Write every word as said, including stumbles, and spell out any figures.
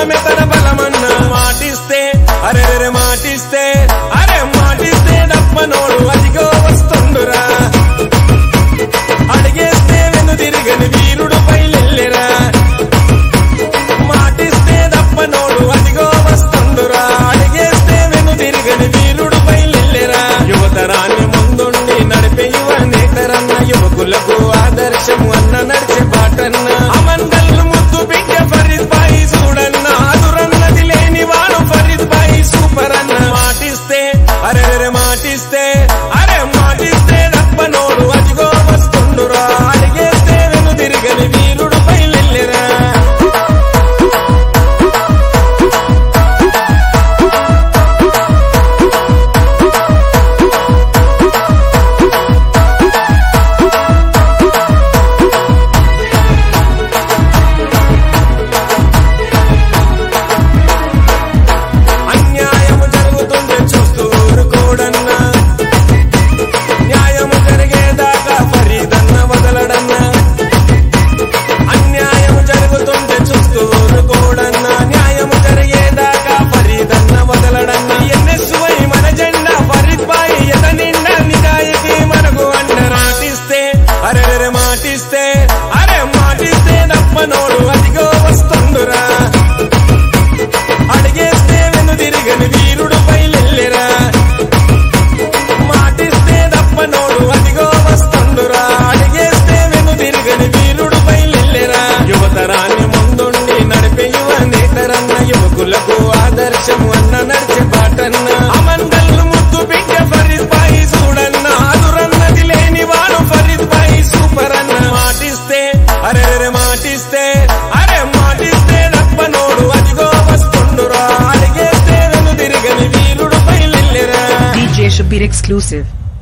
బలమే తన బలమన్న మాటిస్తే అరే రే మాటిస్తే అరే మాటిస్తే దప్పనోడు అదిగో వస్తుండురా అడిగేస్తే వెను తిరగని వీరుడు పైలెల్లెరా మాటిస్తే దప్పనోడు అదిగో వస్తుండురా అడిగేస్తే వెను తిరగని వీరుడు పైలెల్లెరా యువతరాన్ని ముందుండి నడిపే యువ నేతరన్న యువకులకు ఆదర్శము అన్న నడిచే బాటన్న అమందల్లు ముద్దు బిడ్డ ఫరీద్ భాయ్ చూడన్న అదురన్నది లేని వాడు ఫరీద్ భాయ్ సూపర్ అన్న మాటిస్తే అరే రే మాటిస్తే అరే మాటిస్తే దప్పనోడు అదిగో వస్తుండురా అడిగేస్తే వెను తిరగని వీరుడు పైలెల్లెరా అన్యాయము జరుగుతుంటే చూస్తూ ఊరుకోడన్నా న్యాయము జరిగేదాకా ఫరీదన్న వదలడన్నా అన్యాయము జరుగుతుంటే చూస్తూ ఊరుకోడన్నా న్యాయము జరిగేదాకా ఫరీదన్న వదలడన్నా ఎన్ఎస్వై మన జెండా ఫరీద్ భాయ్ ఎద నిండా నిజాయితీ మనకు అన్న మాటిస్తే అరే రే మాటిస్తే అరే మాటిస్తే దప్పనోడు అదిగో వస్తుండురా అడిగేస్తే వెను తిరగని వీరుడు పైలెల్లెరా మాటిస్తే దప్పనోడు అదిగో వస్తుండురా అడిగేస్తే వెను తిరగని వీరుడు పైలెల్లెరా యువతరాన్ని ముందుండి నడిపే యువ నేతరన్న యువకులకు ఆదర్శము అన్న నడిచే బాటన్న అమందల్లు ముద్దు బిడ్డ ఫరీద్ భాయ్ చూడన్న అదురన్నది లేని వాడు ఫరీద్ భాయ్ సూపర్ అన్న మాటిస్తే అరే రే మాటిస్తే అరే మాటిస్తే దప్పనోడు అదిగో వస్తుండురా అడిగేస్తే వెను తిరగని వీరుడు పైలెల్లెరా D J Shabir exclusive.